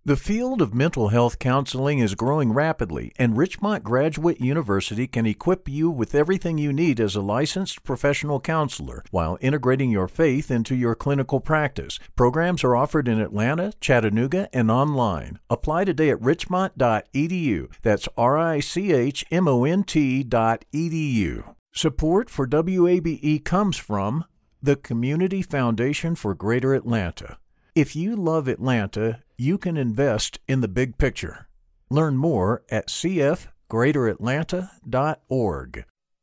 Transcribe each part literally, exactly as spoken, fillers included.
The field of mental health counseling is growing rapidly, and Richmont Graduate University can equip you with everything you need as a licensed professional counselor while integrating your faith into your clinical practice. Programs are offered in Atlanta, Chattanooga, and online. Apply today at richmont dot e d u. That's R I C H M O N T dot E D U. Support for W A B E comes from the Community Foundation for Greater Atlanta. If you love Atlanta, you can invest in the big picture. Learn more at c f greater atlanta dot org.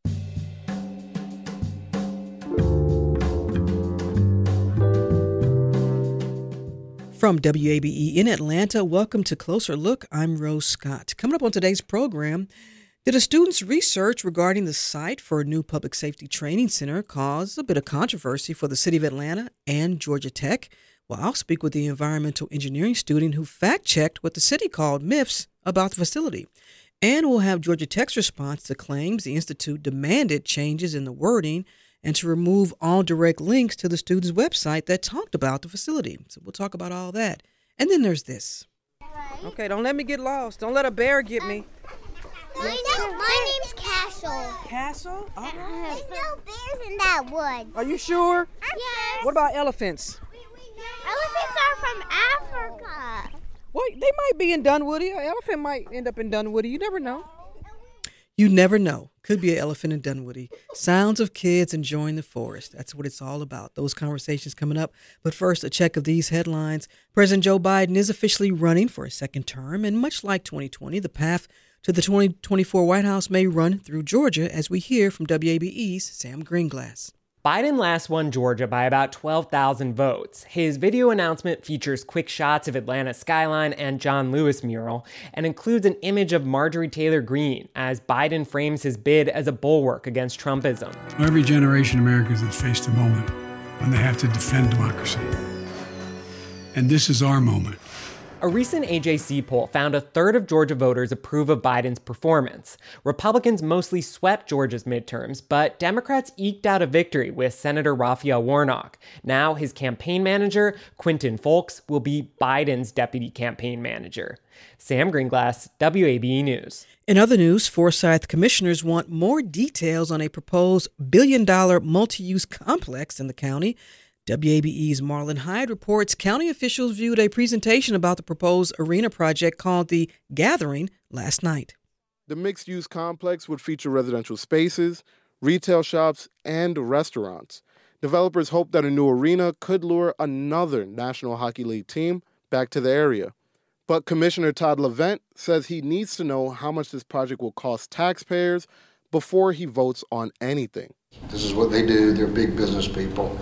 From W A B E in Atlanta, welcome to Closer Look. I'm Rose Scott. Coming up on today's program, did a student's research regarding the site for a new public safety training center cause a bit of controversy for the city of Atlanta and Georgia Tech? Well, I'll speak with the environmental engineering student who fact-checked what the city called myths about the facility. And we'll have Georgia Tech's response to claims the institute demanded changes in the wording and to remove all direct links to the student's website that talked about the facility. So we'll talk about all that. And then there's this. Okay, don't let me get lost. Don't let a bear get me. My, name, my name's Castle. Castle? All right. There's no bears in that woods. Are you sure? Yes. What about elephants? Elephants are from Africa. Well, they might be in Dunwoody. An elephant might end up in Dunwoody. You never know. You never know. Could be an elephant in Dunwoody. Sounds of kids enjoying the forest. That's what it's all about. Those conversations coming up. But first, a check of these headlines. President Joe Biden is officially running for a second term. And much like twenty twenty, the path to the twenty twenty-four White House may run through Georgia, as we hear from W A B E's Sam Greenglass. Biden last won Georgia by about twelve thousand votes. His video announcement features quick shots of Atlanta's skyline and John Lewis mural, and includes an image of Marjorie Taylor Greene as Biden frames his bid as a bulwark against Trumpism. Every generation of Americans has faced a moment when they have to defend democracy. And this is our moment. A recent A J C poll found a third of Georgia voters approve of Biden's performance. Republicans mostly swept Georgia's midterms, but Democrats eked out a victory with Senator Raphael Warnock. Now his campaign manager, Quentin Fulks, will be Biden's deputy campaign manager. Sam Greenglass, W A B E News. In other news, Forsyth commissioners want more details on a proposed billion-dollar multi-use complex in the county. W A B E's Marlon Hyde reports county officials viewed a presentation about the proposed arena project called The Gathering last night. The mixed-use complex would feature residential spaces, retail shops, and restaurants. Developers hope that a new arena could lure another National Hockey League team back to the area. But Commissioner Todd LaVent says he needs to know how much this project will cost taxpayers before he votes on anything. This is what they do. They're big business people.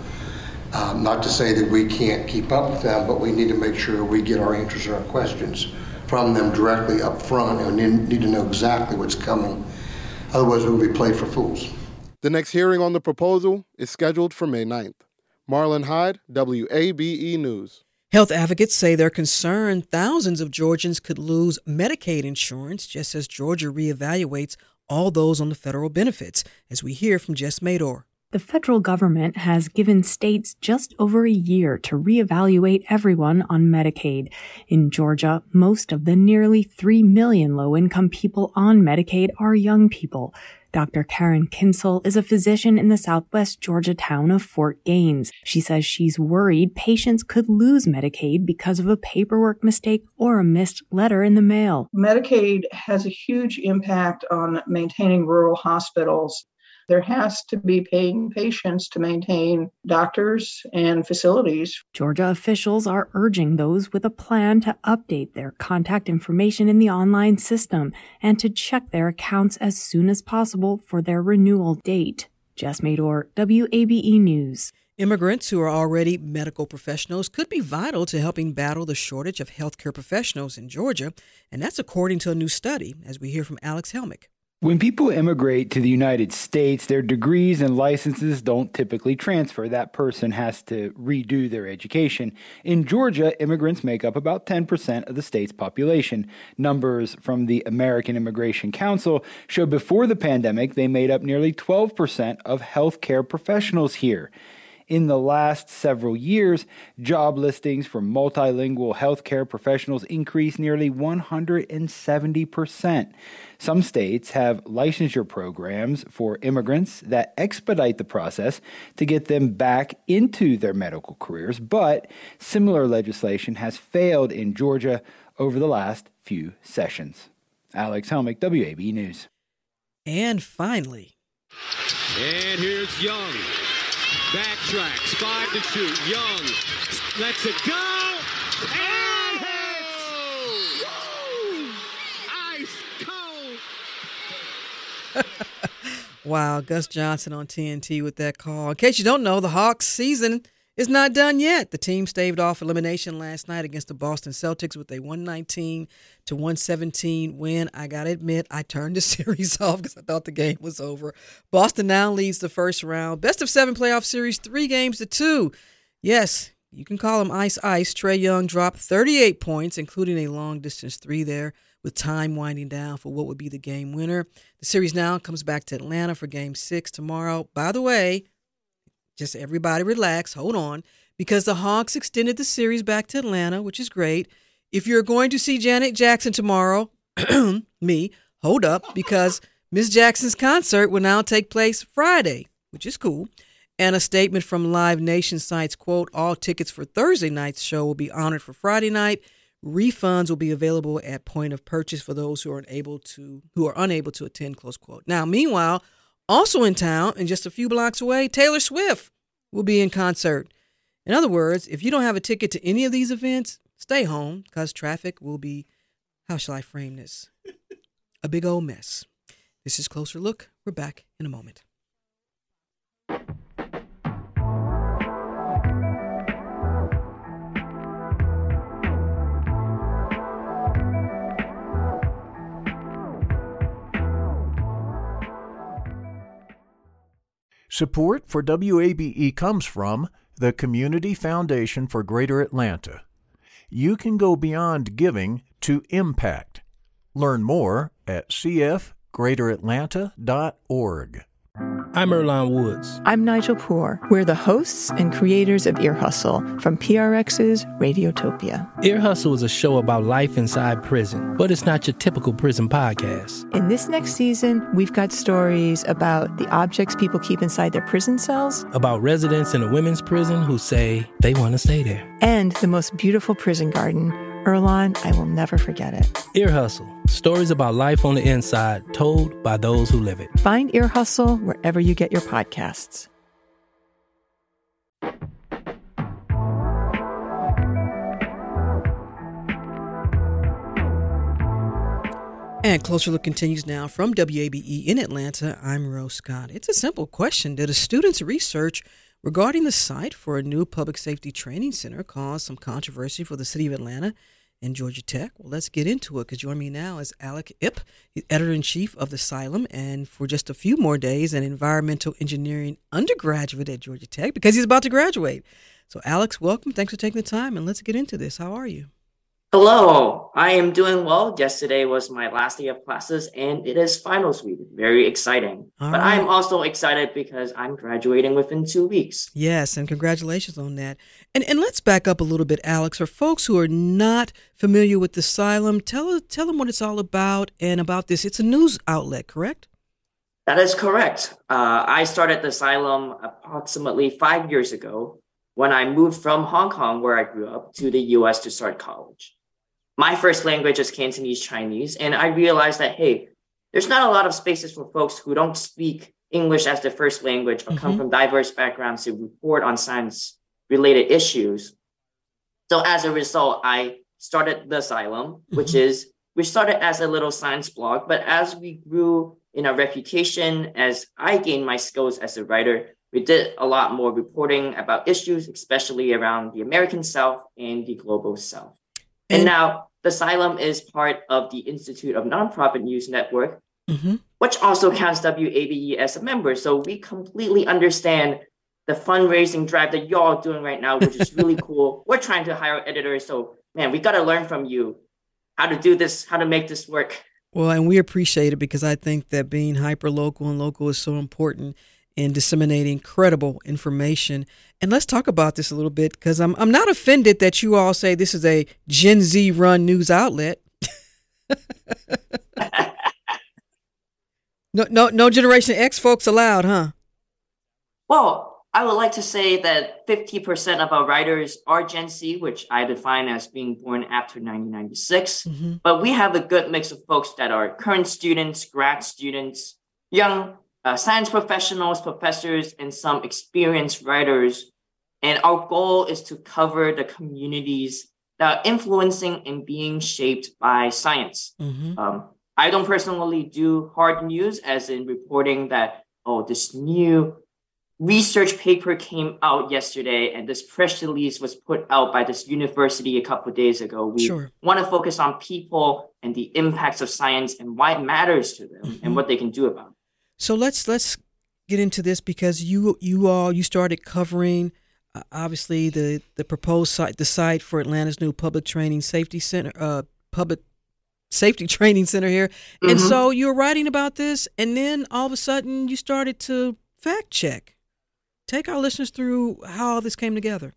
Um, not to say that we can't keep up with them, but we need to make sure we get our answers or our questions from them directly up front, and we need to know exactly what's coming. Otherwise, we'll be played for fools. The next hearing on the proposal is scheduled for May ninth. Marlon Hyde, W A B E News. Health advocates say they're concerned thousands of Georgians could lose Medicaid insurance just as Georgia reevaluates all those on the federal benefits, as we hear from Jess Mador. The federal government has given states just over a year to reevaluate everyone on Medicaid. In Georgia, most of the nearly three million low-income people on Medicaid are young people. Doctor Karen Kinsel is a physician in the southwest Georgia town of Fort Gaines. She says she's worried patients could lose Medicaid because of a paperwork mistake or a missed letter in the mail. Medicaid has a huge impact on maintaining rural hospitals. There has to be paying patients to maintain doctors and facilities. Georgia officials are urging those with a plan to update their contact information in the online system and to check their accounts as soon as possible for their renewal date. Jess Mador, W A B E News. Immigrants who are already medical professionals could be vital to helping battle the shortage of healthcare professionals in Georgia, and that's according to a new study, as we hear from Alex Helmick. When people immigrate to the United States, their degrees and licenses don't typically transfer. That person has to redo their education. In Georgia, immigrants make up about ten percent of the state's population. Numbers from the American Immigration Council show before the pandemic, they made up nearly twelve percent of healthcare professionals here. In the last several years, job listings for multilingual healthcare professionals increased nearly one hundred seventy percent. Some states have licensure programs for immigrants that expedite the process to get them back into their medical careers, but similar legislation has failed in Georgia over the last few sessions. Alex Helmick, W A B E News. And finally. And here's Young. Backtracks, five to shoot. Young lets it go. And hits! Woo! Ice cold. Wow, Gus Johnson on T N T with that call. In case you don't know, the Hawks season is not done yet. The team staved off elimination last night against the Boston Celtics with a one nineteen to one seventeen win. I got to admit, I turned the series off because I thought the game was over. Boston now leads the first round. Best of seven playoff series, three games to two. Yes, you can call him Ice Ice. Trae Young dropped thirty-eight points, including a long-distance three there, with time winding down for what would be the game winner. The series now comes back to Atlanta for game six tomorrow. By the way, just everybody relax, hold on, because the Hawks extended the series back to Atlanta, which is great. If you're going to see Janet Jackson tomorrow, me, hold up, because Miss Jackson's concert will now take place Friday, which is cool. And a statement from Live Nation cites, quote, all tickets for Thursday night's show will be honored for Friday night. Refunds will be available at point of purchase for those who are unable to who are unable to attend, close quote. Now, meanwhile, also in town and just a few blocks away, Taylor Swift will be in concert. In other words, if you don't have a ticket to any of these events, stay home because traffic will be, how shall I frame this? A big old mess. This is Closer Look. We're back in a moment. Support for W A B E comes from the Community Foundation for Greater Atlanta. You can go beyond giving to impact. Learn more at c f greater atlanta dot org. I'm Earlonne Woods. I'm Nigel Poor. We're the hosts and creators of Ear Hustle from P R X's Radiotopia. Ear Hustle is a show about life inside prison, but it's not your typical prison podcast. In this next season, we've got stories about the objects people keep inside their prison cells, about residents in a women's prison who say they want to stay there, and the most beautiful prison garden. Earlonne, I will never forget it. Ear Hustle. Stories about life on the inside, told by those who live it. Find Ear Hustle wherever you get your podcasts. And Closer Look continues now from W A B E in Atlanta. I'm Rose Scott. It's a simple question. Did a student's research regarding the site for a new public safety training center cause some controversy for the city of Atlanta and Georgia Tech? Well, let's get into it, because joining me now is Alec Ip, editor-in-chief of the Asylum, and for just a few more days, an environmental engineering undergraduate at Georgia Tech, because he's about to graduate. So, Alex, welcome. Thanks for taking the time, and let's get into this. How are you? Hello, I am doing well. Yesterday was my last day of classes, and it is finals week. Very exciting. All but right. I'm also excited because I'm graduating within two weeks. Yes, and congratulations on that. And and let's back up a little bit, Alex. For folks who are not familiar with the Asylum, tell tell them what it's all about and about this. It's a news outlet, correct? That is correct. Uh, I started the Asylum approximately five years ago when I moved from Hong Kong, where I grew up, to the U S to start college. My first language is Cantonese Chinese, and I realized that, hey, there's not a lot of spaces for folks who don't speak English as their first language or mm-hmm. come from diverse backgrounds to report on science-related issues. So as a result, I started the Asylum, mm-hmm. which is, we started as a little science blog, but as we grew in our reputation, as I gained my skills as a writer, we did a lot more reporting about issues, especially around the American South and the Global South. And, and now the Asylum is part of the Institute of Nonprofit News Network, mm-hmm. which also counts W A B E as a member. So we completely understand the fundraising drive that y'all are doing right now, which is really cool. We're trying to hire editors. So, man, we got to learn from you how to do this, how to make this work. Well, and we appreciate it because I think that being hyper local and local is so important. in disseminating credible information. And let's talk about this a little bit, because I'm I'm not offended that you all say this is a Gen Z run news outlet. no, no, no Generation X folks allowed, huh? Well, I would like to say that fifty percent of our writers are Gen Z, which I define as being born after nineteen ninety-six. Mm-hmm. But we have a good mix of folks that are current students, grad students, young uh, science professionals, professors, and some experienced writers. And our goal is to cover the communities that are influencing and being shaped by science. Mm-hmm. Um, I don't personally do hard news, as in reporting that, oh, this new research paper came out yesterday and this press release was put out by this university a couple of days ago. We sure. want to focus on people and the impacts of science and why it matters to them mm-hmm. and what they can do about it. So let's let's get into this, because you you all you started covering uh, obviously the the proposed site, the site for Atlanta's new public training safety center, uh, public safety training center here, mm-hmm. and so you were writing about this, and then all of a sudden you started to fact check. Take our listeners through how all this came together.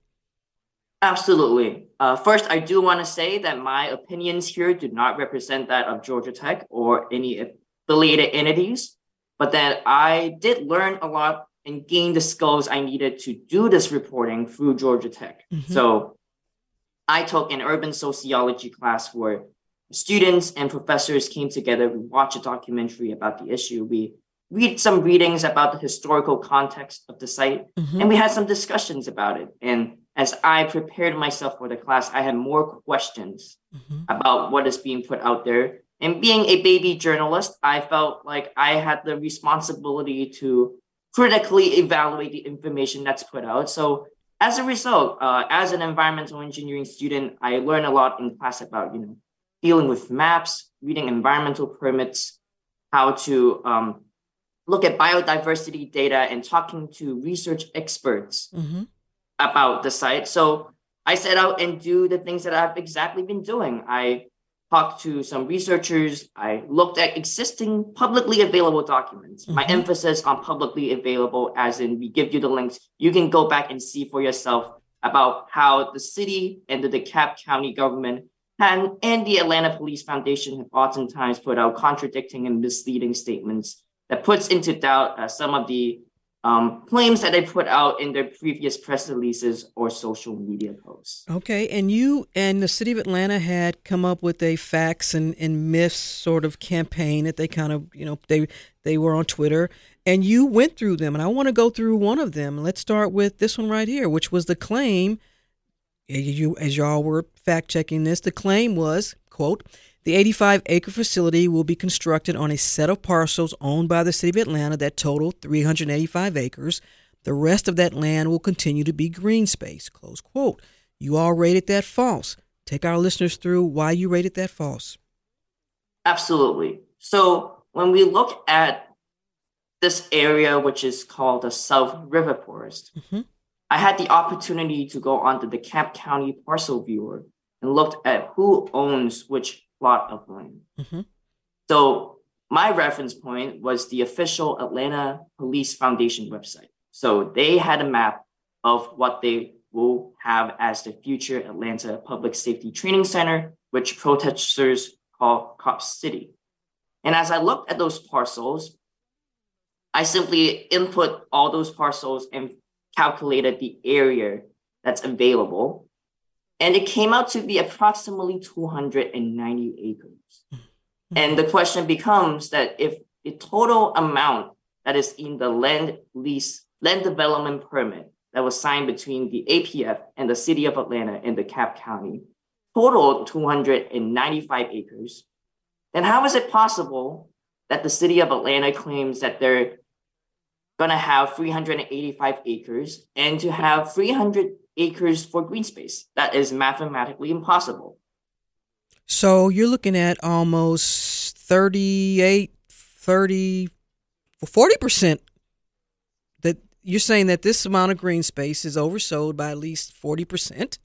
Absolutely. Uh, first, I do want to say that my opinions here do not represent that of Georgia Tech or any affiliated entities, but that I did learn a lot and gain the skills I needed to do this reporting through Georgia Tech. Mm-hmm. So I took an urban sociology class where students and professors came together. We watched a documentary about the issue. We read some readings about the historical context of the site, mm-hmm. and we had some discussions about it. And as I prepared myself for the class, I had more questions mm-hmm. about what is being put out there. And being a baby journalist, I felt like I had the responsibility to critically evaluate the information that's put out. So as a result, uh, as an environmental engineering student, I learned a lot in class about, you know, dealing with maps, reading environmental permits, how to um, look at biodiversity data, and talking to research experts mm-hmm. about the site. So I set out and do the things that I've exactly been doing. I talked to some researchers. I looked at existing publicly available documents. Mm-hmm. My emphasis on publicly available, as in we give you the links. You can go back and see for yourself about how the city and the DeKalb County government and, and the Atlanta Police Foundation have oftentimes put out contradicting and misleading statements that puts into doubt uh, some of the um, claims that they put out in their previous press releases or social media posts. Okay, and you and the city of Atlanta had come up with a facts and, and myths sort of campaign that they kind of, you know, they they were on Twitter, and you went through them, and I want to go through one of them. Let's start with this one right here, which was the claim, you as y'all were fact-checking this, the claim was, quote, the eighty-five acre facility will be constructed on a set of parcels owned by the city of Atlanta that total three hundred eighty-five acres. The rest of that land will continue to be green space, close quote. You all rated that false. Take our listeners through why you rated that false. Absolutely. So when we look at this area, which is called the South River Forest, mm-hmm. I had the opportunity to go onto the DeKalb County Parcel Viewer and looked at who owns which plot of land. Mm-hmm. So my reference point was the official Atlanta Police Foundation website. So they had a map of what they will have as the future Atlanta Public Safety Training Center, which protesters call Cop City. And as I looked at those parcels, I simply input all those parcels and calculated the area that's available. And it came out to be approximately two hundred ninety acres. Mm-hmm. And the question becomes that if the total amount that is in the land lease, land development permit that was signed between the A P F and the city of Atlanta and DeKalb County totaled two hundred ninety-five acres, then how is it possible that the city of Atlanta claims that they're going to have three hundred eighty-five acres and to have three hundred acres for green space? That is mathematically impossible. So you're looking at almost thirty-eight, thirty, forty percent that you're saying that this amount of green space is oversold by at least forty percent?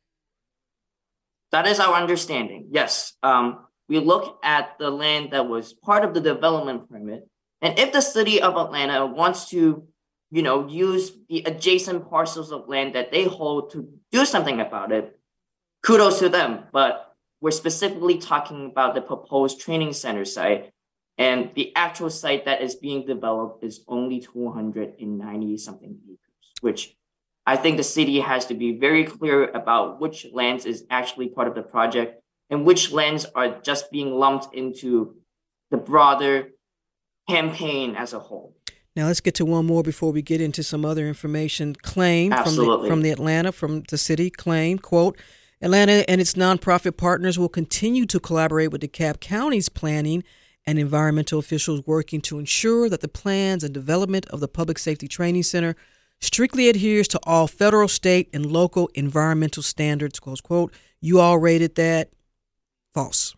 That is our understanding, yes. Um, we look at the land that was part of the development permit, and if the city of Atlanta wants to you know, use the adjacent parcels of land that they hold to do something about it, kudos to them. But we're specifically talking about the proposed training center site, and the actual site that is being developed is only two hundred ninety something acres, which I think the city has to be very clear about which lands is actually part of the project and which lands are just being lumped into the broader campaign as a whole. Now let's get to one more before we get into some other information. Claim from the, from the Atlanta, from the city, claim, quote, Atlanta and its nonprofit partners will continue to collaborate with DeKalb County's planning and environmental officials working to ensure that the plans and development of the Public Safety Training Center strictly adheres to all federal, state, and local environmental standards, close quote. You all rated that false.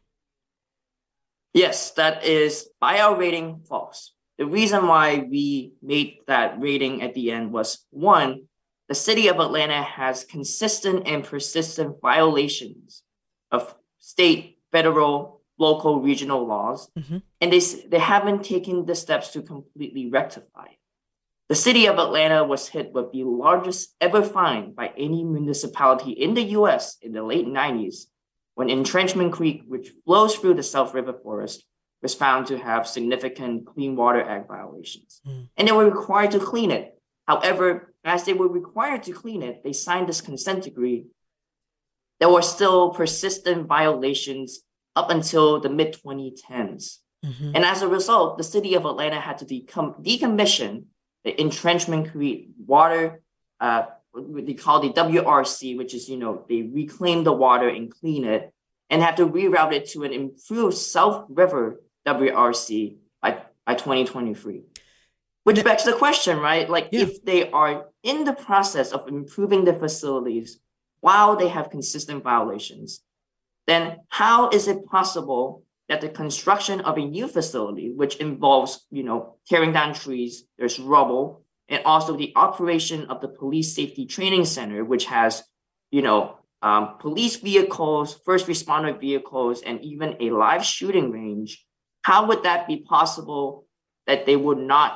Yes, that is, by our rating, false. The reason why we made that rating at the end was, one, the city of Atlanta has consistent and persistent violations of state, federal, local, regional laws, mm-hmm. and they, they haven't taken the steps to completely rectify it. The city of Atlanta was hit with the largest ever fine by any municipality in the U S in the late nineties when Entrenchment Creek, which flows through the South River Forest, was found to have significant Clean Water Act violations. Mm. And they were required to clean it. However, as they were required to clean it, they signed this consent decree. There were still persistent violations up until the mid twenty tens. Mm-hmm. And as a result, the city of Atlanta had to decom- decommission the Entrenchment Creek water, uh, what they call the W R C, which is, you know, they reclaim the water and clean it, and have to reroute it to an improved South River W R C by, by twenty twenty-three. Which begs the question, right? Like, yeah. if they are in the process of improving the facilities while they have consistent violations, then how is it possible that the construction of a new facility, which involves, you know, tearing down trees, there's rubble, and also the operation of the Police Safety Training Center, which has, you know, um, police vehicles, first responder vehicles, and even a live shooting range, how would that be possible that they would not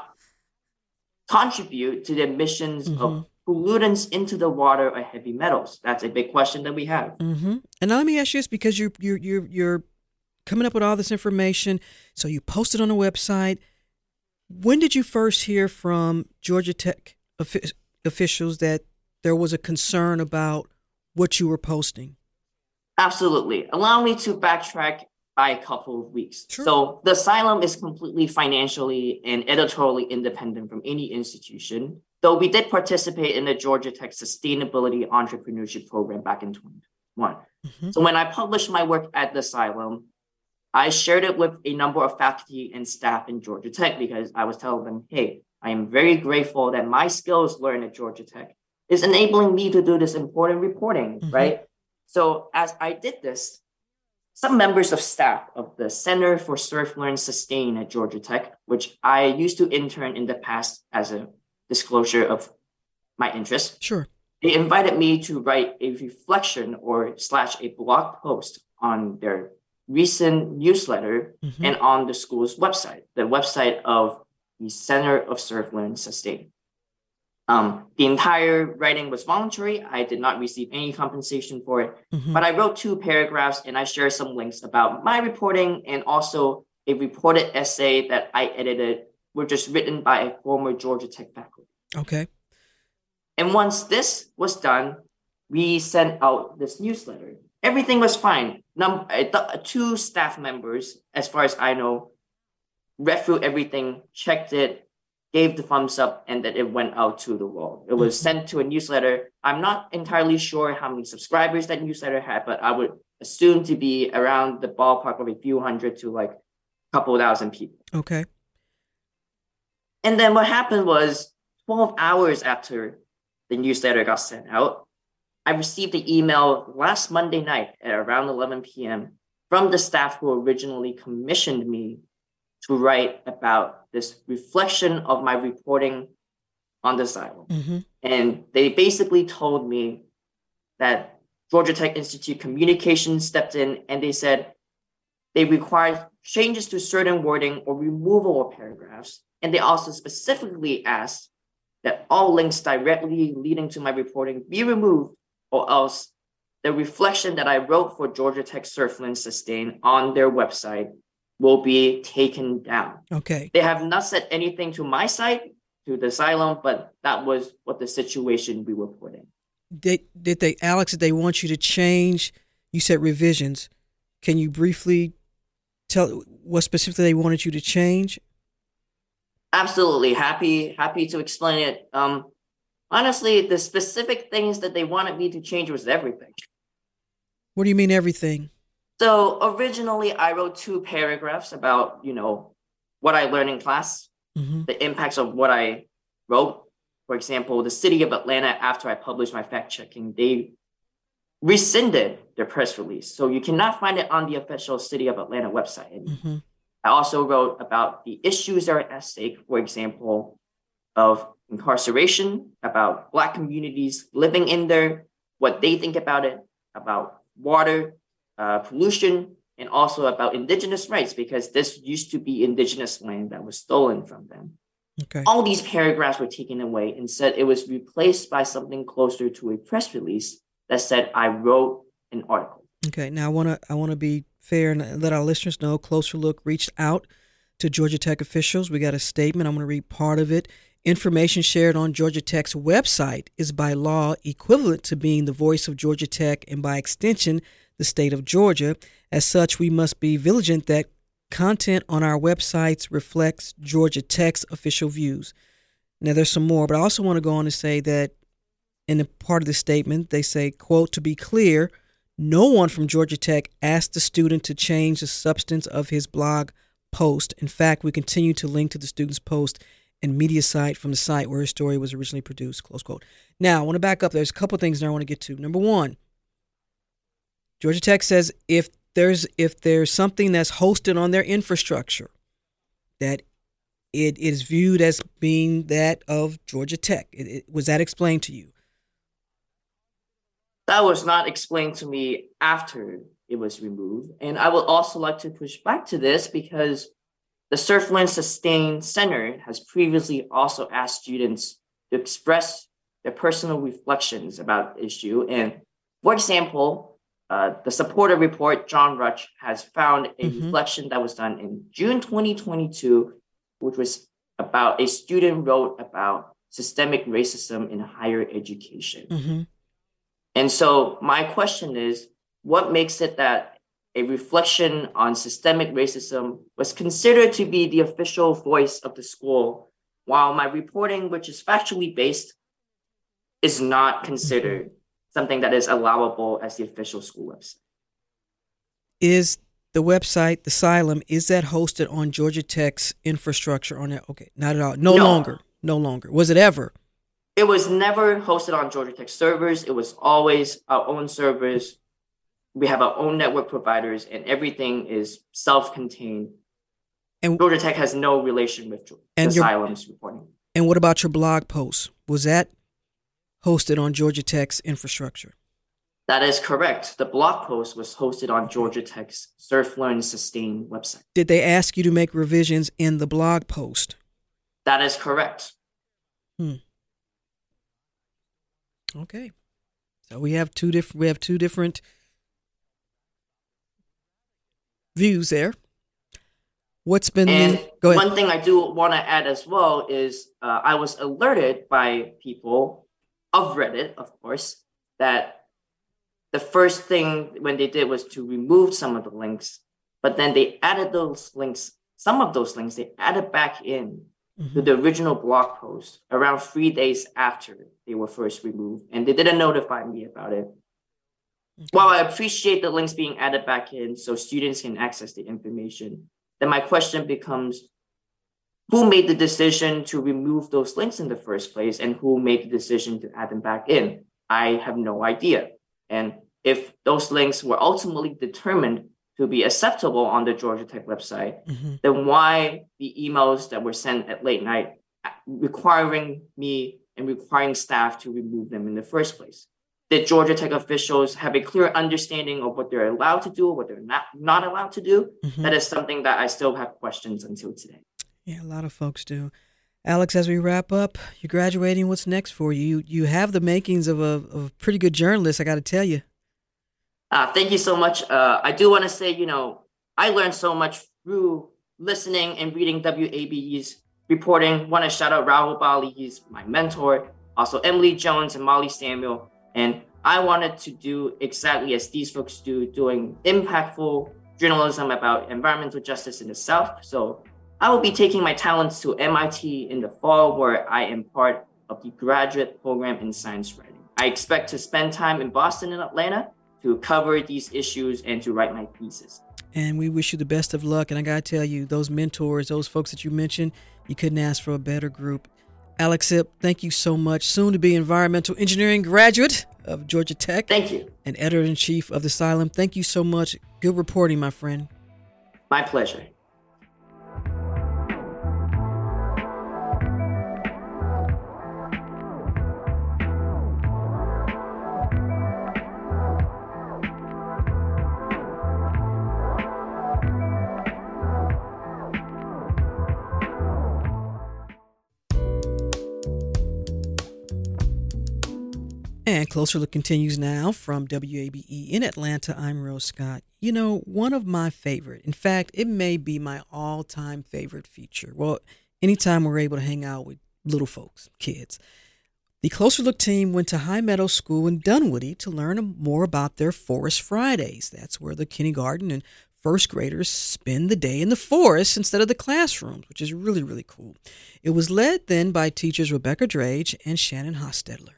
contribute to the emissions mm-hmm. of pollutants into the water or heavy metals? That's a big question that we have. Mm-hmm. And now let me ask you this, because you're you're you're you're coming up with all this information, so you posted on the website. When did you first hear from Georgia Tech officials that there was a concern about what you were posting? Absolutely. Allow me to backtrack by a couple of weeks. Sure. So the Asylum is completely financially and editorially independent from any institution, though we did participate in the Georgia Tech Sustainability Entrepreneurship Program back in twenty twenty-one. Mm-hmm. So when I published my work at the Asylum, I shared it with a number of faculty and staff in Georgia Tech because I was telling them, hey, I am very grateful that my skills learned at Georgia Tech is enabling me to do this important reporting, mm-hmm. right? So as I did this, some members of staff of the Center for Surf, Learn, Sustain at Georgia Tech, which I used to intern in the past as a disclosure of my interest. Sure. They invited me to write a reflection or slash a blog post on their recent newsletter mm-hmm. and on the school's website, the website of the Center of Surf, Learn, Sustain. Um, the entire writing was voluntary. I did not receive any compensation for it, mm-hmm. but I wrote two paragraphs and I shared some links about my reporting and also a reported essay that I edited, which was written by a former Georgia Tech faculty. Okay. And once this was done, we sent out this newsletter. Everything was fine. Num- two staff members, as far as I know, read through everything, checked it, gave the thumbs up, and that it went out to the world. It was mm-hmm. sent to a newsletter. I'm not entirely sure how many subscribers that newsletter had, but I would assume to be around the ballpark of a few hundred to like a couple thousand people. Okay. And then what happened was twelve hours after the newsletter got sent out, I received the email last Monday night at around eleven p.m. from the staff who originally commissioned me to write about this reflection of my reporting on the Asylum. Mm-hmm. And they basically told me that Georgia Tech Institute Communications stepped in and they said they required changes to certain wording or removal of paragraphs. And they also specifically asked that all links directly leading to my reporting be removed, or else the reflection that I wrote for Georgia Tech Surfland Sustain on their website will be taken down. Okay. They have not said anything to my site, to the asylum, but that was what the situation we were put in. They, did they, Alex, did they want you to change? You said revisions. Can you briefly tell what specifically they wanted you to change? Absolutely. Happy, happy to explain it. Um, honestly, the specific things that they wanted me to change was everything. What do you mean everything? So originally I wrote two paragraphs about, you know, what I learned in class, mm-hmm. the impacts of what I wrote. For example, the city of Atlanta, after I published my fact checking, they rescinded their press release. So you cannot find it on the official City of Atlanta website anymore. Mm-hmm. I also wrote about the issues that are at stake, for example, of incarceration, about Black communities living in there, what they think about it, about water, uh, pollution, and also about indigenous rights, because this used to be indigenous land that was stolen from them. Okay. All these paragraphs were taken away. Instead, it was replaced by something closer to a press release that said I wrote an article. Okay. Now I want to I want to be fair and let our listeners know. Closer Look reached out to Georgia Tech officials. We got a statement. I'm going to read part of it. Information shared on Georgia Tech's website is by law equivalent to being the voice of Georgia Tech and by extension the state of Georgia. As such, we must be vigilant that content on our websites reflects Georgia Tech's official views. Now, there's some more, but I also want to go on to say that in a part of the statement, they say, quote, to be clear, no one from Georgia Tech asked the student to change the substance of his blog post. In fact, we continue to link to the student's post and media site from the site where his story was originally produced, close quote. Now, I want to back up. There's a couple of things that I want to get to. Number one, Georgia Tech says if there's if there's something that's hosted on their infrastructure, that it is viewed as being that of Georgia Tech. It, it, was that explained to you? That was not explained to me after it was removed. And I would also like to push back to this because the Surfland Sustain Center has previously also asked students to express their personal reflections about the issue. And for example, uh, the supporter report, John Rutch, has found a mm-hmm. reflection that was done in June twenty twenty-two, which was about a student wrote about systemic racism in higher education. Mm-hmm. And so my question is, what makes it that a reflection on systemic racism was considered to be the official voice of the school, while my reporting, which is factually based, is not considered mm-hmm. something that is allowable as the official school website? Is the website, the Asylum, is that hosted on Georgia Tech's infrastructure on it? Okay, not at all. No, no longer. No longer. Was it ever? It was never hosted on Georgia Tech servers. It was always our own servers. We have our own network providers, and everything is self-contained. And Georgia Tech has no relation with and Asylum's your, reporting. And what about your blog post? Was that hosted on Georgia Tech's infrastructure? That is correct. The blog post was hosted on Georgia Tech's Surf Learn Sustain website. Did they ask you to make revisions in the blog post? That is correct. Hmm. Okay, so we have two different. We have two different views there. What's been and the, go ahead. One thing I do want to add as well is uh, I was alerted by people of Reddit, of course, that the first thing when they did was to remove some of the links, but then they added those links. Some of those links they added back in. Mm-hmm. to the original blog post around three days after they were first removed, and they didn't notify me about it. Okay. While I appreciate the links being added back in so students can access the information, then my question becomes, who made the decision to remove those links in the first place, and who made the decision to add them back in? I have no idea. And if those links were ultimately determined to be acceptable on the Georgia Tech website, mm-hmm. then why the emails that were sent at late night requiring me and requiring staff to remove them in the first place? Did Georgia Tech officials have a clear understanding of what they're allowed to do, what they're not, not allowed to do? Mm-hmm. That is something that I still have questions until today. Yeah, a lot of folks do. Alex, as we wrap up, you're graduating. What's next for you? You, you have the makings of a, of a pretty good journalist, I got to tell you. Uh, thank you so much. Uh, I do want to say, you know, I learned so much through listening and reading W A B E's reporting. Want to shout out Rahul Bali, he's my mentor. Also Emily Jones and Molly Samuel. And I wanted to do exactly as these folks do, doing impactful journalism about environmental justice in the South. So I will be taking my talents to M I T in the fall, where I am part of the graduate program in science writing. I expect to spend time in Boston and Atlanta to cover these issues and to write my thesis. And we wish you the best of luck. And I got to tell you, those mentors, those folks that you mentioned, you couldn't ask for a better group. Alex Sipp, thank you so much. Soon to be environmental engineering graduate of Georgia Tech. Thank you. And editor-in-chief of The Asylum. Thank you so much. Good reporting, my friend. My pleasure. And Closer Look continues now from W A B E in Atlanta. I'm Rose Scott. You know, one of my favorite, in fact, it may be my all-time favorite feature. Well, anytime we're able to hang out with little folks, kids. The Closer Look team went to High Meadow School in Dunwoody to learn more about their Forest Fridays. That's where the kindergarten and first graders spend the day in the forest instead of the classrooms, which is really, really cool. It was led then by teachers Rebecca Drage and Shannon Hostetler.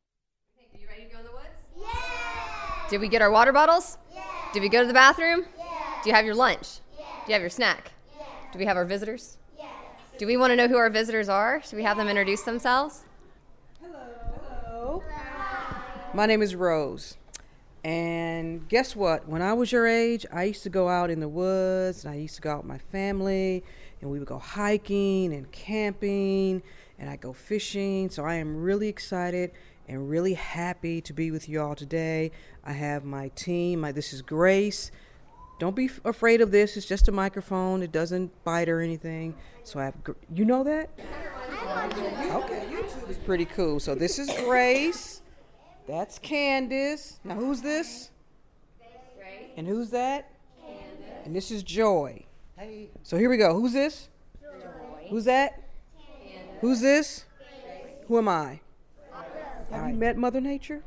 Did we get our water bottles? Yeah. Did we go to the bathroom? Yeah. Do you have your lunch? Yeah. Do you have your snack? Yeah. Do we have our visitors? Yes. Do we want to know who our visitors are? Should we have them introduce themselves? Hello. Hello. My name is Rose. And guess what? When I was your age, I used to go out in the woods, and I used to go out with my family, and we would go hiking and camping, and I'd go fishing. So I am really excited and really happy to be with you all today. I have my team. My, this is Grace. Don't be f- afraid of this. It's just a microphone. It doesn't bite or anything. So I have, you know that? Okay, YouTube is pretty cool. So this is Grace. That's Candace. Now who's this? Grace. And who's that? Candace. And this is Joy. Hey. So here we go. Who's this? Joy. Who's that? Candace. Who's this? Grace. Who am I? Have right. you met Mother Nature?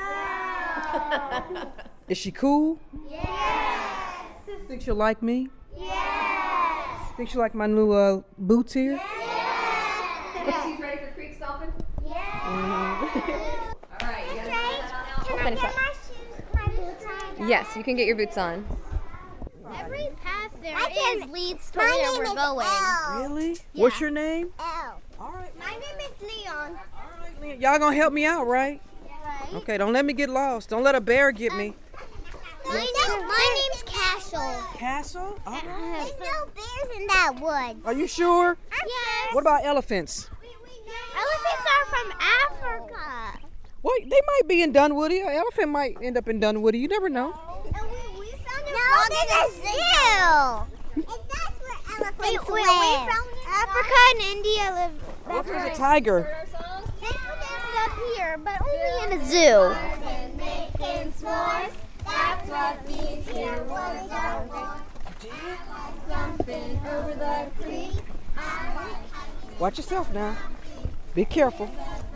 No. Is she cool? Yes. Think she'll like me? Yes. Think she'll like my new uh, boots here? Yes. She's ready for creek stomping? Yes. Mm-hmm. All right. You gotta Can I get my shoes, my boots on? Yes, you can get your boots on. Every path there is can, leads to where we're going. Elle. Really? Yeah. What's your name? Elle. All right. My name is Leon. Y'all gonna help me out, right? Right. Okay, don't let me get lost. Don't let a bear get me. My, name, my name's Castle. Castle? All right. There's no bears in that woods. Are you sure? Yes. What about elephants? Elephants are from Africa. Well, they might be in Dunwoody. An elephant might end up in Dunwoody. You never know. And we, we found no, there's a zoo. And that's where elephants wait, wait, live. We found Africa and India live. What if there's a tiger? Up here, but only in a zoo. Making s'mores, that's what these here words are for. Jumping over the creek. Watch yourself now. Be careful.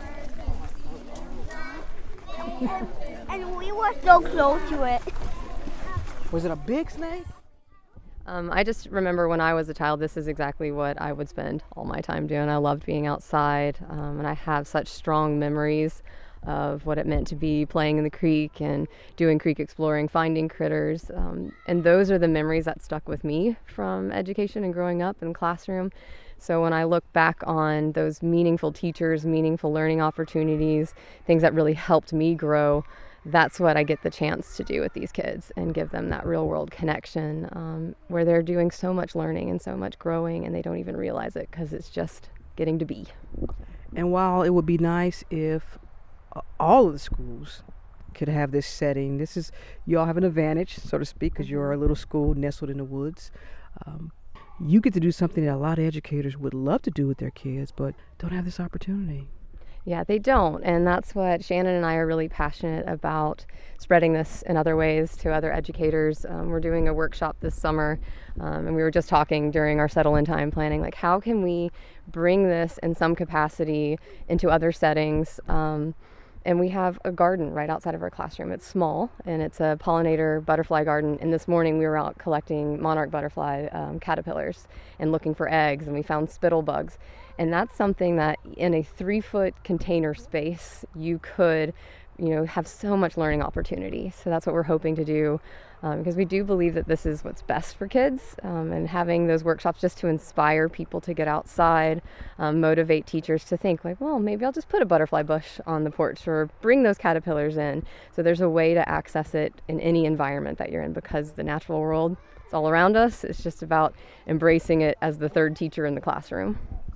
And we were so close to it. Was it a big snake? Um, I just remember when I was a child, this is exactly what I would spend all my time doing. I loved being outside, um, and I have such strong memories of what it meant to be playing in the creek and doing creek exploring, finding critters. Um, and those are the memories that stuck with me from education and growing up in the classroom. So when I look back on those meaningful teachers, meaningful learning opportunities, things that really helped me grow, that's what I get the chance to do with these kids and give them that real world connection um, where they're doing so much learning and so much growing and they don't even realize it because it's just getting to be. And while it would be nice if all of the schools could have this setting, this is, you all have an advantage, so to speak, because you're a little school nestled in the woods. Um, you get to do something that a lot of educators would love to do with their kids, but don't have this opportunity. Yeah, they don't. And that's what Shannon and I are really passionate about, spreading this in other ways to other educators. Um, we're doing a workshop this summer, um, and we were just talking during our settle-in time planning, like how can we bring this in some capacity into other settings? Um, and we have a garden right outside of our classroom. It's small, and it's a pollinator butterfly garden. And this morning we were out collecting monarch butterfly um, caterpillars and looking for eggs, and we found spittle bugs. And that's something that in a three-foot container space, you could, you know, have so much learning opportunity. So that's what we're hoping to do, um, because we do believe that this is what's best for kids, um, and having those workshops just to inspire people to get outside, um, motivate teachers to think like, well, maybe I'll just put a butterfly bush on the porch or bring those caterpillars in. So there's a way to access it in any environment that you're in, because the natural world is all around us. It's just about embracing it as the third teacher in the classroom.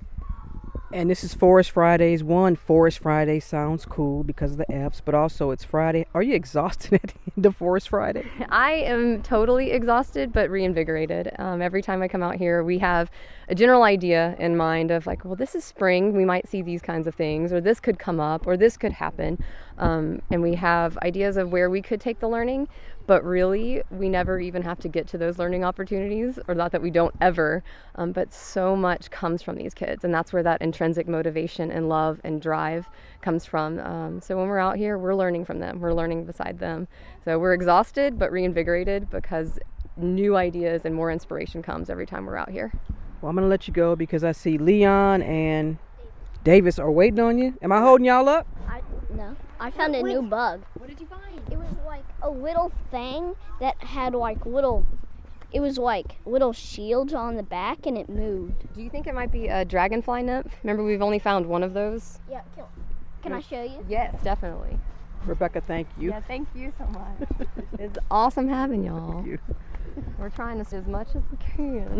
And this is Forest Fridays. One, Forest Friday sounds cool because of the F's, but also it's Friday. Are you exhausted at the end of Forest Friday? I am totally exhausted, but reinvigorated. Um, every time I come out here, we have a general idea in mind of like, well, this is spring. We might see these kinds of things, or this could come up, or this could happen. Um, and we have ideas of where we could take the learning, but really we never even have to get to those learning opportunities, or not that we don't ever, um, but so much comes from these kids, and that's where that intrinsic motivation and love and drive comes from. Um, so when we're out here, we're learning from them, we're learning beside them. So we're exhausted but reinvigorated, because new ideas and more inspiration comes every time we're out here. Well, I'm gonna let you go because I see Leon and Davis are waiting on you. Am I holding y'all up? I, no. I found a new bug. What did you find? It was like a little thing that had like little, it was like little shields on the back, and it moved. Do you think it might be a dragonfly nymph? Remember, we've only found one of those? Yeah, can, can I show you? Yes, definitely. Rebecca, thank you. Yeah, thank you so much. It's awesome having y'all. Thank you. We're trying to do as much as we can.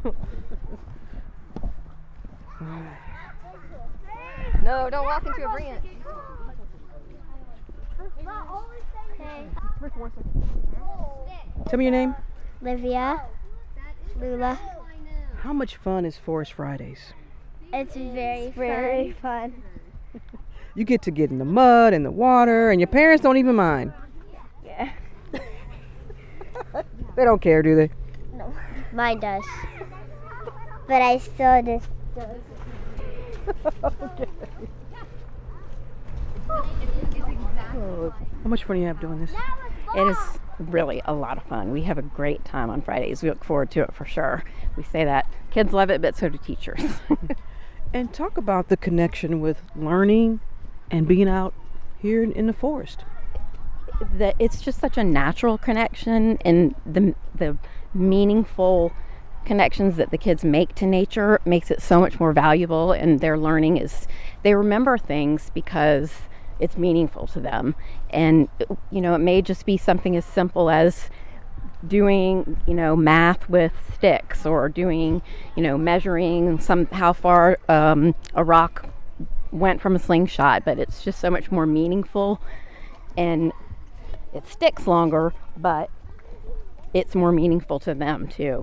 No, don't walk into a branch. Tell me your name. Livia. Lula. How much fun is Forest Fridays? It's very, very fun. You get to get in the mud and the water, and your parents don't even mind. Yeah. They don't care, do they? No, mine does. But I still just does. Okay. Oh, how much fun do you have doing this? It is really a lot of fun. We have a great time on Fridays. We look forward to it for sure. We say that kids love it, but so do teachers. And talk about the connection with learning and being out here in, in the forest. The, it's just such a natural connection, and the the meaningful connections that the kids make to nature makes it so much more valuable, and their learning is, they remember things because it's meaningful to them. And you know, it may just be something as simple as doing, you know, math with sticks, or doing, you know, measuring some how far um, a rock went from a slingshot, but it's just so much more meaningful, and it sticks longer, but it's more meaningful to them too.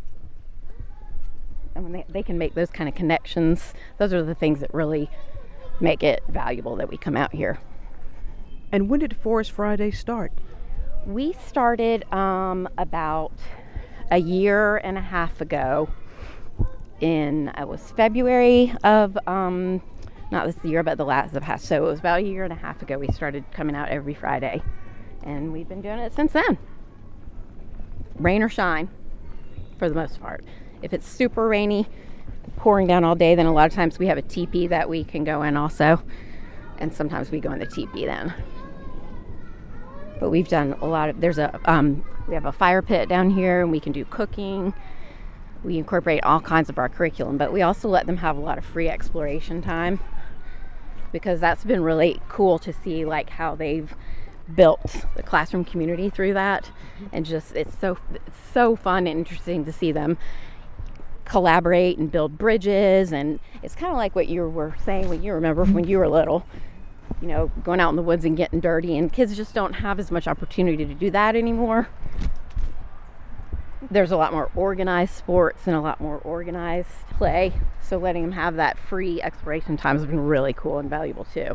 And when they, they can make those kind of connections, those are the things that really make it valuable that we come out here. And when did Forest Friday start? We started um, about a year and a half ago. In it was February of um, not this year, but the last the past. So it was about a year and a half ago we started coming out every Friday, and we've been doing it since then. Rain or shine, for the most part. If it's super rainy, pouring down all day, then a lot of times we have a teepee that we can go in also, and sometimes we go in the teepee then. But we've done a lot of, there's a, um, we have a fire pit down here, and we can do cooking. We incorporate all kinds of our curriculum, but we also let them have a lot of free exploration time, because that's been really cool to see, like how they've built the classroom community through that. And just, it's so, it's so fun and interesting to see them collaborate and build bridges. And it's kind of like what you were saying when you remember when you were little, you know, going out in the woods and getting dirty, and kids just don't have as much opportunity to do that anymore. there's a lot more organized sports and a lot more organized play. So letting them have that free exploration time has been really cool and valuable too.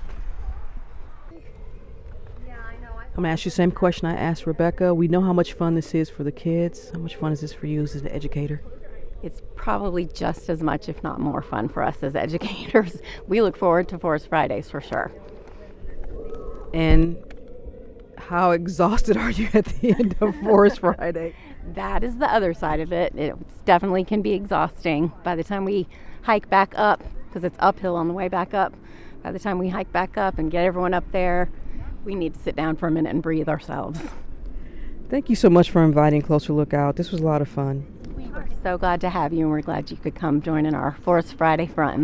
I'm going to ask you the same question I asked Rebecca. We know how much fun this is for the kids. How much fun is this for you as an educator? It's probably just as much, if not more, fun for us as educators. We look forward to Forest Fridays for sure. And how exhausted are you at the end of Forest Friday? That is the other side of it. It definitely can be exhausting. By the time we hike back up, because it's uphill on the way back up, by the time we hike back up and get everyone up there, we need to sit down for a minute and breathe ourselves. Thank you so much for inviting Closer Look Out. This was a lot of fun. We were so glad to have you, and we're glad you could come join in our Forest Friday fun.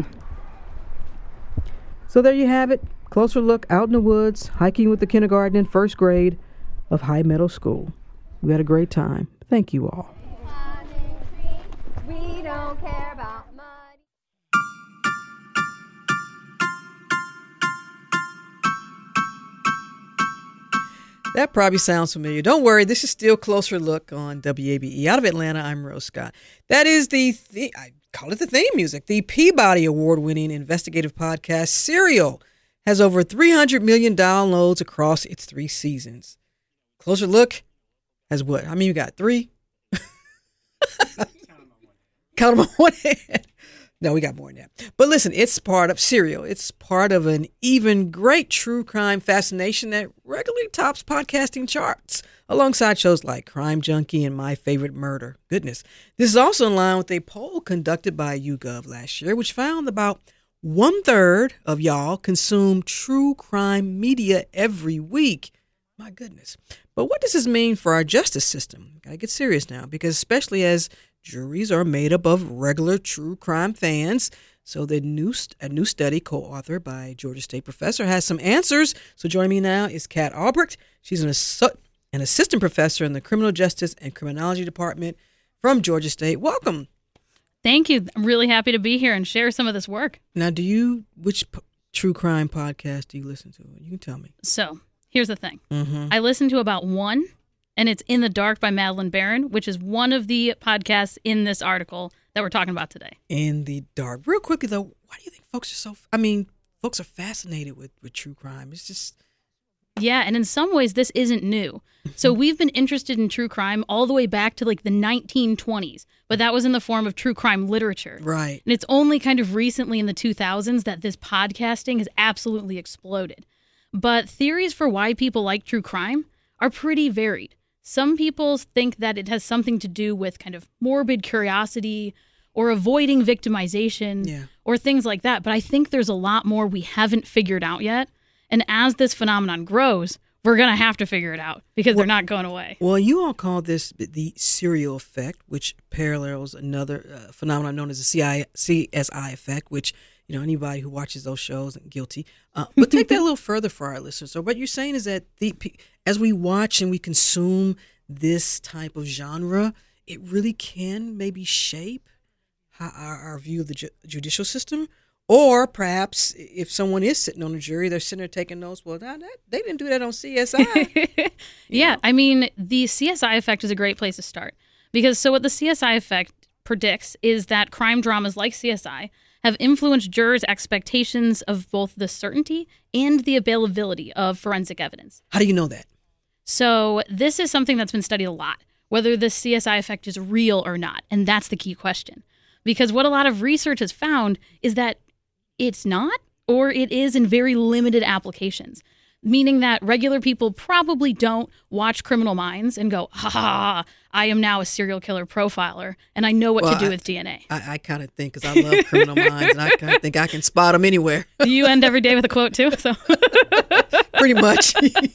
So there you have it. Closer Look Out in the woods, hiking with the kindergarten and first grade of High Meadow School. We had a great time. Thank you all. We don't care about money. That probably sounds familiar. Don't worry, this is still Closer Look on W A B E. Out of Atlanta, I'm Rose Scott. That is the, the I call it the theme music. The Peabody Award-winning investigative podcast Serial has over three hundred million downloads across its three seasons. Closer Look has what? I mean, you got three? Count them on one hand. No, we got more than that. But listen, it's part of Serial. It's part of an even great true crime fascination that regularly tops podcasting charts, alongside shows like Crime Junkie and My Favorite Murder. Goodness. This is also in line with a poll conducted by YouGov last year, which found about one-third of y'all consume true crime media every week. My goodness. But what does this mean for our justice system? Gotta get serious now, because especially as juries are made up of regular true crime fans. So the new a new study co-authored by Georgia State professor has some answers. So joining me now is Kat Albrecht. She's an, assu- an assistant professor in the Criminal Justice and Criminology Department from Georgia State. Welcome. Thank you. I'm really happy to be here and share some of this work. Now, do you, which p- true crime podcast do you listen to? You can tell me. So here's the thing. Mm-hmm. I listen to about one, and it's In the Dark by Madeline Barron, which is one of the podcasts in this article that we're talking about today. In the Dark. Real quickly, though, why do you think folks are so, I mean, folks are fascinated with, with true crime? It's just... Yeah, and in some ways, this isn't new. So we've been interested in true crime all the way back to like the nineteen twenties, but that was in the form of true crime literature. Right. And it's only kind of recently in the two thousands that this podcasting has absolutely exploded. But theories for why people like true crime are pretty varied. Some people think that it has something to do with kind of morbid curiosity or avoiding victimization yeah. or things like that. But I think there's a lot more we haven't figured out yet. And as this phenomenon grows, we're going to have to figure it out because well, they're not going away. Well, you all call this the serial effect, which parallels another uh, phenomenon known as the C S I effect, which, you know, anybody who watches those shows is guilty. Uh, but take that a little further for our listeners. So what you're saying is that the as we watch and we consume this type of genre, it really can maybe shape how our, our view of the ju- judicial system. Or perhaps if someone is sitting on a jury, they're sitting there taking notes. Well, that, that, they didn't do that on C S I. yeah, know? I mean, the C S I effect is a great place to start. Because so what the C S I effect predicts is that crime dramas like C S I have influenced jurors' expectations of both the certainty and the availability of forensic evidence. How do you know that? So this is something that's been studied a lot, whether the C S I effect is real or not. And that's the key question. Because what a lot of research has found is that it's not, or it is in very limited applications, meaning that regular people probably don't watch Criminal Minds and go, ha ha, I am now a serial killer profiler, and I know what well, to do I, with D N A. I, I kind of think, because I love Criminal Minds, and I kind of think I can spot them anywhere. Do you end every day with a quote, too? So pretty much.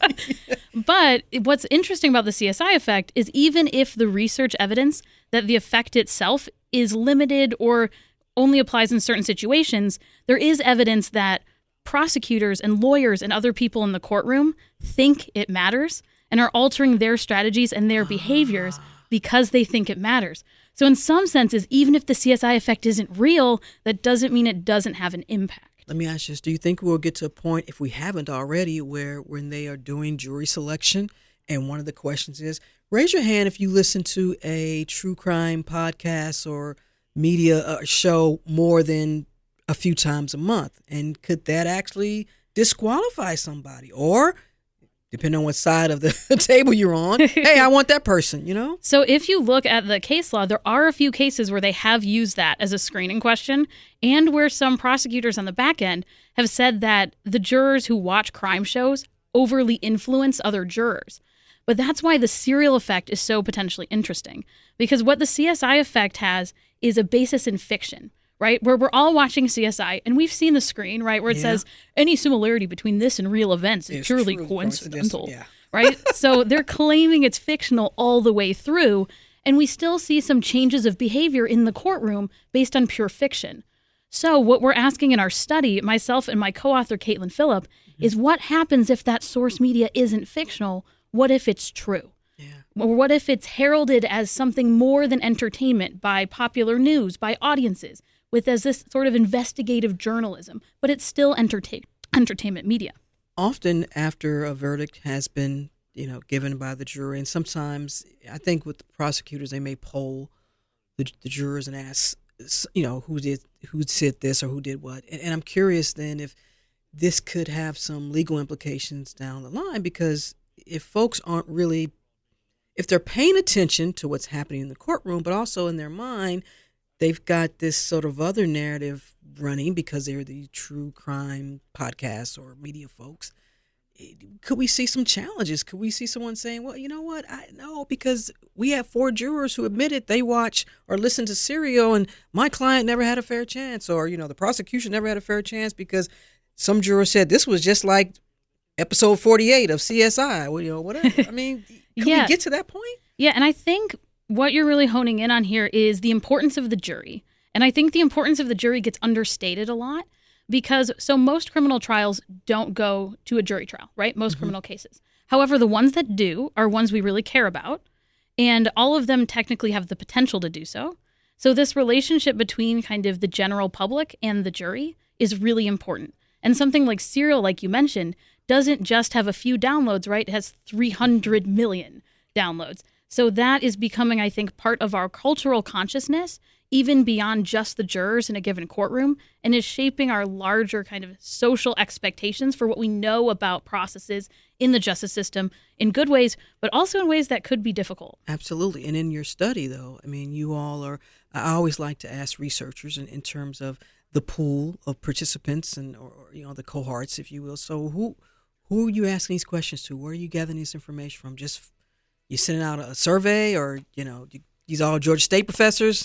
But what's interesting about the C S I effect is even if the research evidence that the effect itself is limited or only applies in certain situations, there is evidence that prosecutors and lawyers and other people in the courtroom think it matters and are altering their strategies and their behaviors because they think it matters. So in some senses, even if the C S I effect isn't real, that doesn't mean it doesn't have an impact. Let me ask you this. Do you think we'll get to a point, if we haven't already, where when they are doing jury selection and one of the questions is, Raise your hand if you listen to a true crime podcast or media uh, show more than a few times a month. And could that actually disqualify somebody? Or, depending on what side of the table you're on, hey, I want that person, you know? So if you look at the case law, there are a few cases where they have used that as a screening question, and where some prosecutors on the back end have said that the jurors who watch crime shows overly influence other jurors. But that's why the serial effect is so potentially interesting, because what the C S I effect has is a basis in fiction, right? Where we're all watching C S I and we've seen the screen, right? Where it yeah. says any similarity between this and real events is it's purely coincidental, yeah. right? So they're claiming it's fictional all the way through. And we still see some changes of behavior in the courtroom based on pure fiction. So what we're asking in our study, myself and my co-author, Caitlin Phillip, mm-hmm. is what happens if that source media isn't fictional? What if it's true? Yeah. Or what if it's heralded as something more than entertainment by popular news, by audiences, with as this sort of investigative journalism, but it's still entertain- entertainment media? Often after a verdict has been, you know, given by the jury, and sometimes I think with the prosecutors, they may poll the, the jurors and ask, you know, who did who said this or who did what. And, and I'm curious then if this could have some legal implications down the line, because if folks aren't really, if they're paying attention to what's happening in the courtroom, but also in their mind, they've got this sort of other narrative running because they're the true crime podcasts or media folks. Could we see some challenges? Could we see someone saying, well, you know what? I know, because we have four jurors who admitted they watch or listen to Serial and my client never had a fair chance, or, you know, the prosecution never had a fair chance because some juror said this was just like episode forty-eight of C S I, you know, whatever. I mean, can yeah. we get to that point? Yeah, and I think what you're really honing in on here is the importance of the jury. And I think the importance of the jury gets understated a lot because, so most criminal trials don't go to a jury trial, right? Most mm-hmm. criminal cases. However, the ones that do are ones we really care about, and all of them technically have the potential to do so. So this relationship between kind of the general public and the jury is really important. And something like Serial, like you mentioned, doesn't just have a few downloads, right? It has three hundred million downloads. So that is becoming, I think, part of our cultural consciousness, even beyond just the jurors in a given courtroom, and is shaping our larger kind of social expectations for what we know about processes in the justice system in good ways, but also in ways that could be difficult. Absolutely. And in your study, though, I mean, you all are, I always like to ask researchers in, in terms of the pool of participants and, or, you know, the cohorts, if you will. So who who are you asking these questions to? Where are you gathering this information from? Just you sending out a survey, or, you know, you, these all Georgia State professors?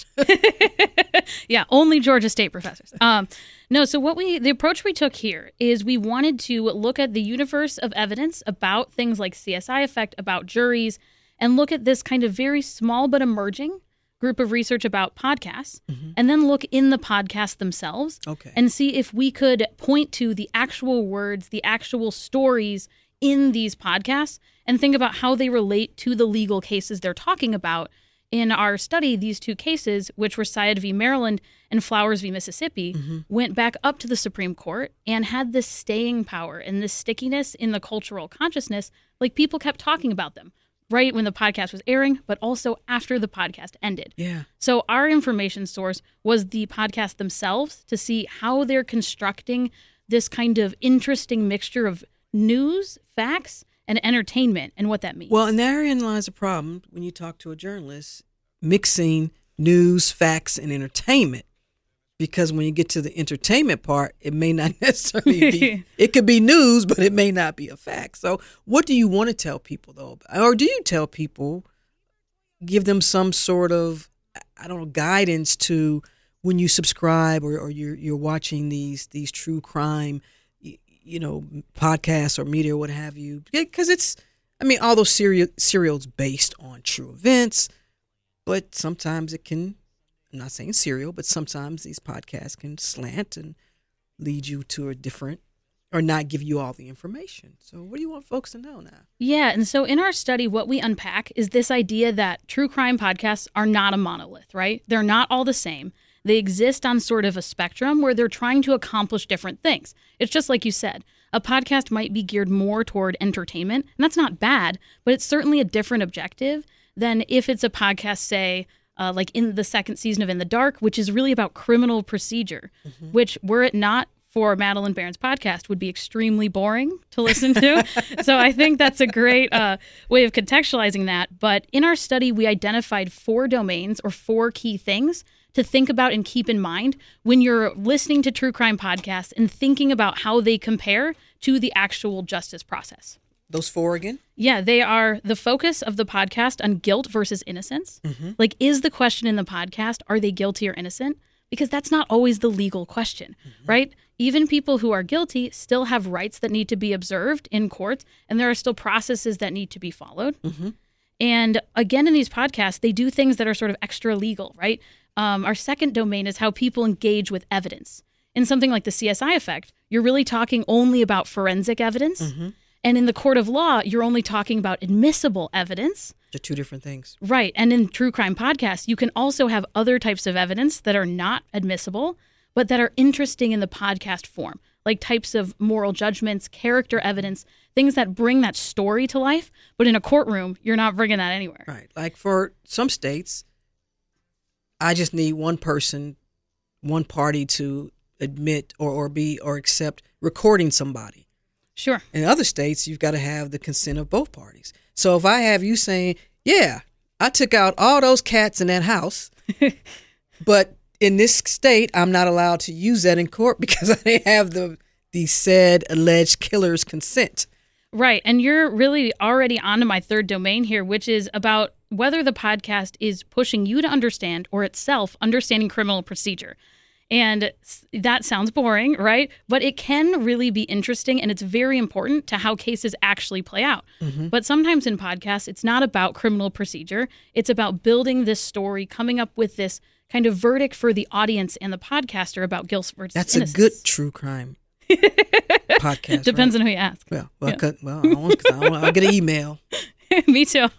Yeah, only Georgia State professors. Um, no, so what we, the approach we took here is we wanted to look at the universe of evidence about things like C S I effect, about juries, and look at this kind of very small but emerging group of research about podcasts, mm-hmm. and then look in the podcasts themselves okay. and see if we could point to the actual words, the actual stories in these podcasts, and think about how they relate to the legal cases they're talking about. In our study, these two cases, which were Syed v. Maryland and Flowers v. Mississippi, mm-hmm. went back up to the Supreme Court and had this staying power and this stickiness in the cultural consciousness, like people kept talking about them right when the podcast was airing, but also after the podcast ended. Yeah. So our information source was the podcast themselves to see how they're constructing this kind of interesting mixture of news, facts, and entertainment, and what that means. Well, and therein lies a problem when you talk to a journalist, mixing news, facts, and entertainment. Because when you get to the entertainment part, it may not necessarily be, it could be news, but it may not be a fact. So what do you want to tell people, though? Or do you tell people, give them some sort of, I don't know, guidance to when you subscribe or, or you're, you're watching these these true crime, you know, podcasts or media or what have you? Because it's, I mean, all those serial, serials based on true events, but sometimes it can, I'm not saying serial, but sometimes these podcasts can slant and lead you to a different, or not give you all the information. So what do you want folks to know now? Yeah, and so in our study, what we unpack is this idea that true crime podcasts are not a monolith, right? They're not all the same. They exist on sort of a spectrum where they're trying to accomplish different things. It's just like you said, a podcast might be geared more toward entertainment, and that's not bad, but it's certainly a different objective than if it's a podcast, say, uh, like in the second season of In the Dark, which is really about criminal procedure, mm-hmm. which, were it not for Madeline Barron's podcast, would be extremely boring to listen to. So I think that's a great uh, way of contextualizing that. But in our study, we identified four domains or four key things to think about and keep in mind when you're listening to true crime podcasts and thinking about how they compare to the actual justice process. Those four again? Yeah, they are the focus of the podcast on guilt versus innocence. Mm-hmm. Like, is the question in the podcast, are they guilty or innocent? Because that's not always the legal question, mm-hmm. right? Even people who are guilty still have rights that need to be observed in court, and there are still processes that need to be followed. Mm-hmm. And again, in these podcasts, they do things that are sort of extra legal, right? Um, our second domain is how people engage with evidence. In something like the C S I effect, you're really talking only about forensic evidence. Mm-hmm. And in the court of law, you're only talking about admissible evidence. They're two different things. Right. And in true crime podcasts, you can also have other types of evidence that are not admissible, but that are interesting in the podcast form, like types of moral judgments, character evidence, things that bring that story to life. But in a courtroom, you're not bringing that anywhere. Right. Like for some states, I just need one person, one party to admit or, or be or accept recording somebody. Sure. In other states, you've got to have the consent of both parties. So if I have you saying, yeah, I took out all those cats in that house, but in this state, I'm not allowed to use that in court because I didn't have the the said alleged killer's consent. Right. And you're really already onto my third domain here, which is about whether the podcast is pushing you to understand or itself understanding criminal procedure. And that sounds boring, right? But it can really be interesting, and it's very important to how cases actually play out. Mm-hmm. But sometimes in podcasts, it's not about criminal procedure. It's about building this story, coming up with this kind of verdict for the audience and the podcaster about guilt versus That's innocence. a good true crime podcast. Depends right? on who you ask. Well, well, yeah. cut, well I want, I want, I'll get an email. Me too.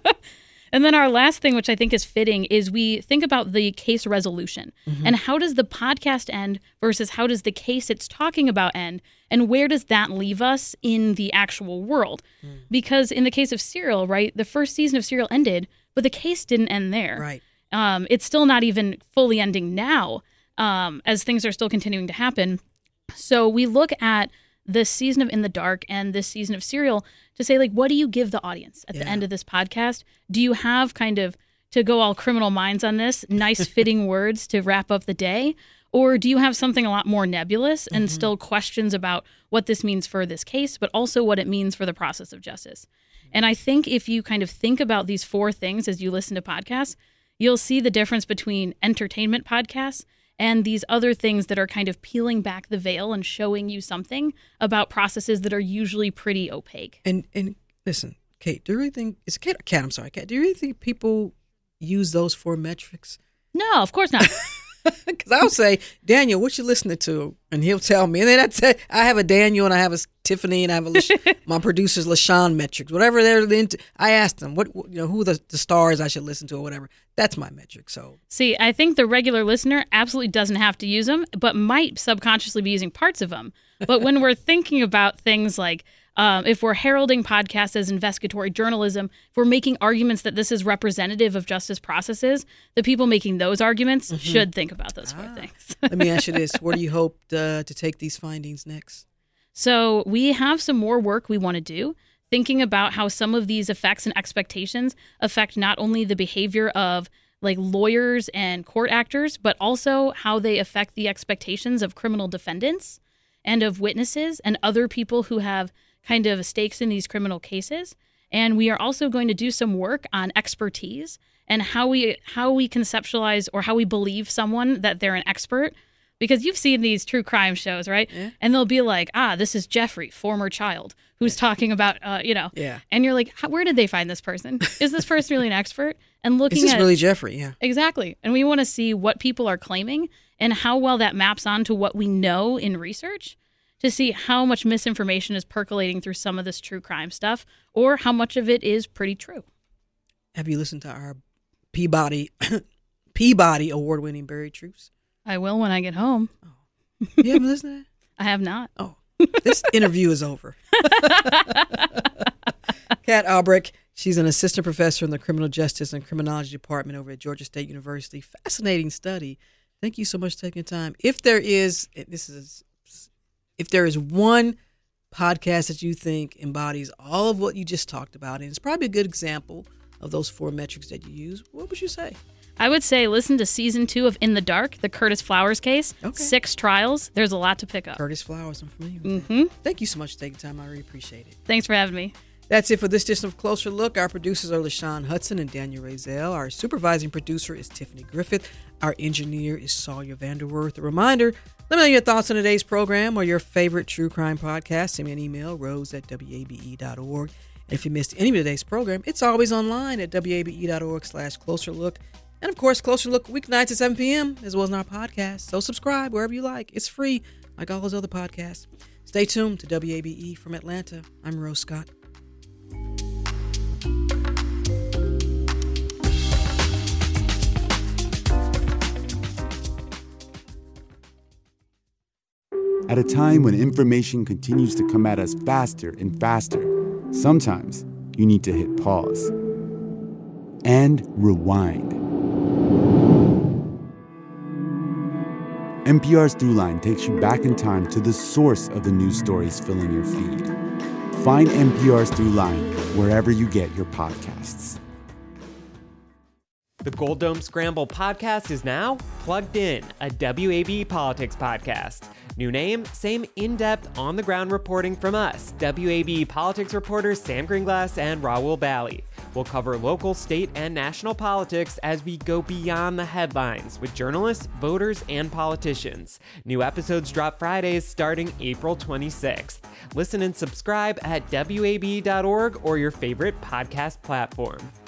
And then our last thing, which I think is fitting, is we think about the case resolution. Mm-hmm. And how does the podcast end versus how does the case it's talking about end? And where does that leave us in the actual world? Mm. Because in the case of Serial, right, the first season of Serial ended, but the case didn't end there. Right. Um, it's still not even fully ending now, um, as things are still continuing to happen. So we look at this season of In the Dark and this season of Serial to say, like, what do you give the audience at yeah. the end of this podcast? Do you have kind of, to go all criminal minds on this, nice fitting words to wrap up the day? Or do you have something a lot more nebulous and mm-hmm. still questions about what this means for this case, but also what it means for the process of justice? And I think if you kind of think about these four things as you listen to podcasts, you'll see the difference between entertainment podcasts and these other things that are kind of peeling back the veil and showing you something about processes that are usually pretty opaque. And and listen, Kate, do you really think, it's Kate or Kat, I'm sorry, Kat, do you really think people use those four metrics? No, of course not. Because I'll say, Daniel, what you listening to? And he'll tell me. And then I say, I have a Daniel and I have a Tiffany and I have a Lash- my producer's LaShawn metrics. Whatever they're into, I asked them, what you know, who are the, the stars I should listen to or whatever. That's my metric. So see, I think the regular listener absolutely doesn't have to use them, but might subconsciously be using parts of them. But when we're thinking about things like, Um, if we're heralding podcasts as investigatory journalism, if we're making arguments that this is representative of justice processes, the people making those arguments mm-hmm. should think about those ah. four things. Let me ask you this. Where do you hope uh, to take these findings next? So we have some more work we want to do, thinking about how some of these effects and expectations affect not only the behavior of like lawyers and court actors, but also how they affect the expectations of criminal defendants and of witnesses and other people who have kind of stakes in these criminal cases. And we are also going to do some work on expertise and how we how we conceptualize or how we believe someone that they're an expert. Because you've seen these true crime shows, right? Yeah. And they'll be like, ah, this is Jeffrey, former child, who's yeah. talking about, uh, you know. Yeah. And you're like, where did they find this person? Is this person really an expert? And looking Is this at really Jeffrey? Yeah. Exactly. And we want to see what people are claiming and how well that maps onto what we know in research, to see how much misinformation is percolating through some of this true crime stuff or how much of it is pretty true. Have you listened to our Peabody Peabody award-winning Buried Truths? I will when I get home. Oh. You haven't listened to that? I have not. Oh, this interview is over. Kat Albrecht, She's an assistant professor in the Criminal Justice and Criminology Department over at Georgia State University. Fascinating study. Thank you so much for taking time. If there is, this is, if there is one podcast that you think embodies all of what you just talked about, and it's probably a good example of those four metrics that you use, what would you say? I would say listen to season two of In the Dark, the Curtis Flowers case. Okay. Six trials. There's a lot to pick up. Curtis Flowers, I'm familiar with mm-hmm. that. Thank you so much for taking time. I really appreciate it. Thanks for having me. That's it for this edition of Closer Look. Our producers are LaShawn Hudson and Daniel Razel. Our supervising producer is Tiffany Griffith. Our engineer is Sawyer Vanderworth. A reminder, let me know your thoughts on today's program or your favorite true crime podcast. Send me an email, rose at W A B E dot org. And if you missed any of today's program, it's always online at W A B E dot org slash Closer Look. And, of course, Closer Look weeknights at seven p.m. as well as in our podcast. So subscribe wherever you like. It's free, like all those other podcasts. Stay tuned to W A B E from Atlanta. I'm Rose Scott. At a time when information continues to come at us faster and faster, sometimes you need to hit pause and rewind. N P R's Throughline takes you back in time to the source of the news stories filling your feed. Find N P R's Throughline wherever you get your podcasts. The Gold Dome Scramble podcast is now Plugged In, a W A B politics podcast. New name, same in-depth, on-the-ground reporting from us, W A B politics reporters Sam Greenglass and Raul Bally. We'll cover local, state, and national politics as we go beyond the headlines with journalists, voters, and politicians. New episodes drop Fridays starting April twenty-sixth. Listen and subscribe at W A B dot org or your favorite podcast platform.